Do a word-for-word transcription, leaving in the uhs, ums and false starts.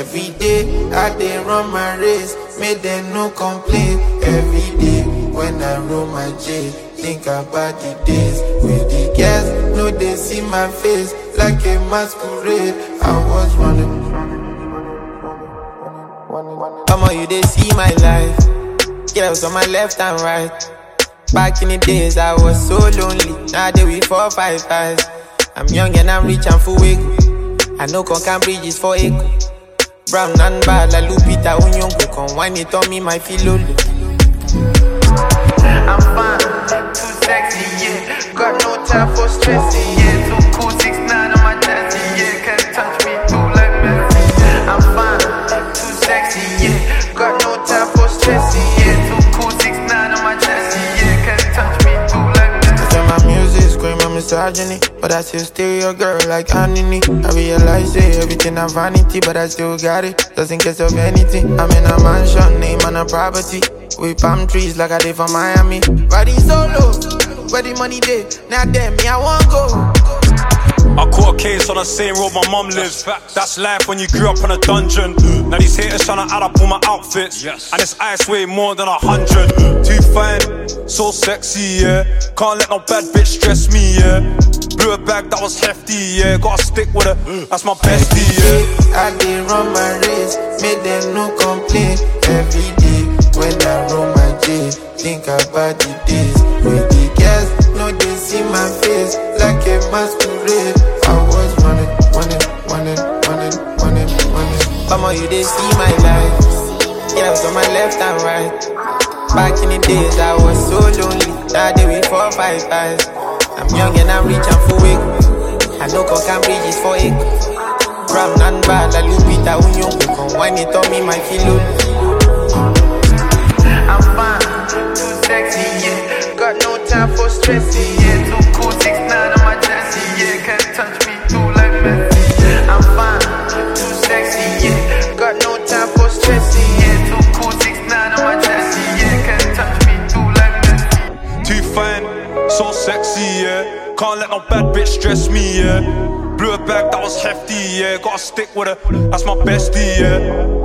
Every day I dey run my race, make them no complain. Every day when I roll my J, think about the days with the girls, no they see my face like a masquerade. I was running. Come on, you they see my life. Girls on my left and right. Back in the days I was so lonely. Now they with four, five guys. I'm young and I'm rich and full wiggle. I know Concan bridges for echo. Brown and bad like Lupita Unyongo. Come wine it on me, my filolo. I'm fine, too sexy, yeah. Got no time for stressing, yeah. Too cool, six nine on my chest, yeah. Can't touch me, too like Messi. I'm fine, too sexy, yeah. Got no time for stressing, yeah. Too cool, six nine on my chest, yeah. Can't touch me, too like Messi. I tell my music, scream my misogyny, but I still steal your girl like Annie. I realize it, everything a vanity, but I still got it, just in case of anything. I'm in a mansion, name on a property, with palm trees like I did from Miami. Riding solo, where the money dey, now damn me I won't go. I caught a case on the same road my mum lives. That's life when you grew up in a dungeon. Now these haters tryna add up all my outfits, and this ice weigh more than a hundred. Too fine, so sexy, yeah. Can't let no bad bitch stress me, yeah. Blew a bag that was hefty, yeah. Gotta stick with her, that's my bestie, yeah. I did run my race, made them no complain. Every day when I roll my J, think about the days with the girls, no they see my face like a masquerade. I was running, running, running, running, running, running. Come on, you they see my life. Girls on my left and right. Back in the days I was so lonely. Now they with four, five guys. I'm young and I'm rich and full wiggle. I know Concan bridges for echo. Brown and bad like Lupita Unyongo. Come wine it on me, my filolo. I'm fine, too sexy, yeah. Got no time for stressing, yeah. Too cool, six nine on my chest, yeah. Can't touch me, too like Messi. I'm fine, too sexy, yeah. Got no time for stressing, yeah. Too cool, six nine on my chest, yeah. Can't touch me, too like Messi. Too fine, so sexy, yeah. Can't let no bad bitch stress me, yeah. Blew a bag that was hefty, yeah. Gotta stick with her, that's my bestie, yeah.